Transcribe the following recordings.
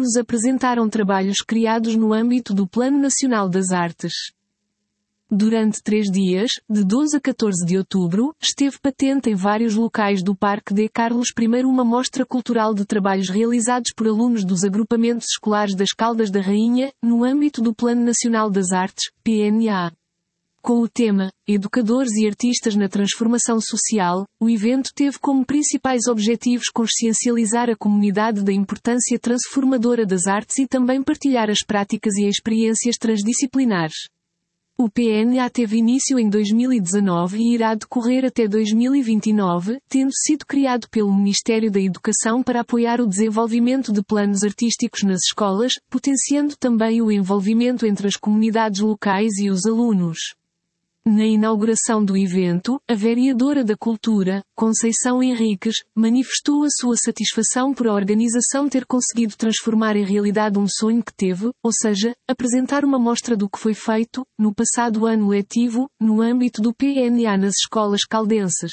alunos apresentaram trabalhos criados no âmbito do Plano Nacional das Artes. Durante 3 dias, de 12 a 14 de outubro, esteve patente em vários locais do Parque de Carlos I uma mostra cultural de trabalhos realizados por alunos dos agrupamentos escolares das Caldas da Rainha, no âmbito do Plano Nacional das Artes, PNA. Com o tema Educadores e Artistas na Transformação Social, o evento teve como principais objetivos consciencializar a comunidade da importância transformadora das artes e também partilhar as práticas e experiências transdisciplinares. O PNA teve início em 2019 e irá decorrer até 2029, tendo sido criado pelo Ministério da Educação para apoiar o desenvolvimento de planos artísticos nas escolas, potenciando também o envolvimento entre as comunidades locais e os alunos. Na inauguração do evento, a vereadora da Cultura, Conceição Henriques, manifestou a sua satisfação por a organização ter conseguido transformar em realidade um sonho que teve, ou seja, apresentar uma mostra do que foi feito, no passado ano letivo, no âmbito do PNA nas escolas caldenses.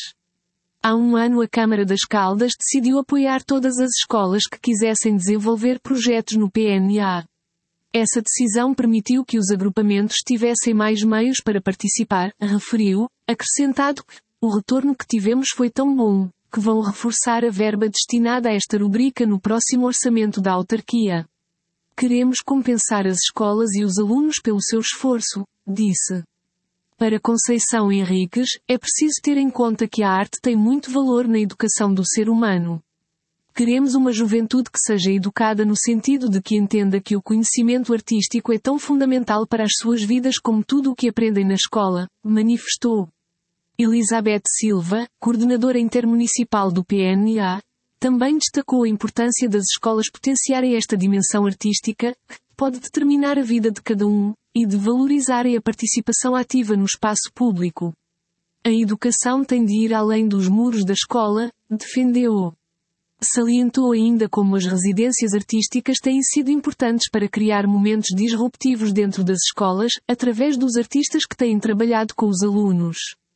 Há um ano a Câmara das Caldas decidiu apoiar todas as escolas que quisessem desenvolver projetos no PNA. Essa decisão permitiu que os agrupamentos tivessem mais meios para participar, referiu, acrescentado que o retorno que tivemos foi tão bom, que vão reforçar a verba destinada a esta rubrica no próximo orçamento da autarquia. Queremos compensar as escolas e os alunos pelo seu esforço, disse. Para Conceição Henriques, é preciso ter em conta que a arte tem muito valor na educação do ser humano. Queremos uma juventude que seja educada no sentido de que entenda que o conhecimento artístico é tão fundamental para as suas vidas como tudo o que aprendem na escola, manifestou. Elizabeth Silva, coordenadora intermunicipal do PNA, também destacou a importância das escolas potenciarem esta dimensão artística, que pode determinar a vida de cada um, e de valorizarem a participação ativa no espaço público. A educação tem de ir além dos muros da escola, defendeu. Salientou ainda como as residências artísticas têm sido importantes para criar momentos disruptivos dentro das escolas, através dos artistas que têm trabalhado com os alunos.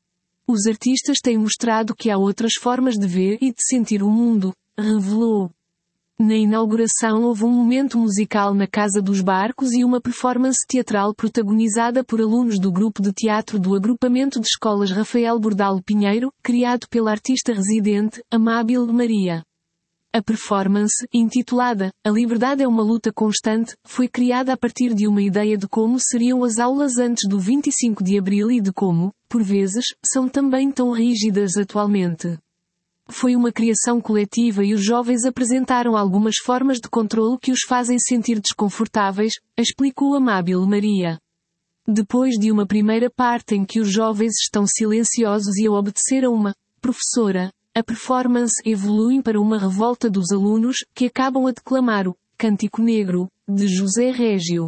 Os artistas têm mostrado que há outras formas de ver e de sentir o mundo, revelou. Na inauguração houve um momento musical na Casa dos Barcos e uma performance teatral protagonizada por alunos do grupo de teatro do agrupamento de escolas Rafael Bordalo Pinheiro, criado pela artista residente, Amábile Maria. A performance, intitulada A Liberdade é uma Luta Constante, foi criada a partir de uma ideia de como seriam as aulas antes do 25 de abril e de como, por vezes, são também tão rígidas atualmente. Foi uma criação coletiva e os jovens apresentaram algumas formas de controlo que os fazem sentir desconfortáveis, explicou Amábile Maria. Depois de uma primeira parte em que os jovens estão silenciosos e a obedecer a uma professora, a performance evolui para uma revolta dos alunos, que acabam a declamar o Cântico Negro, de José Régio.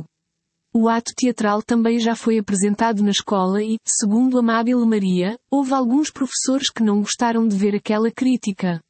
O ato teatral também já foi apresentado na escola e, segundo Amábile Maria, houve alguns professores que não gostaram de ver aquela crítica.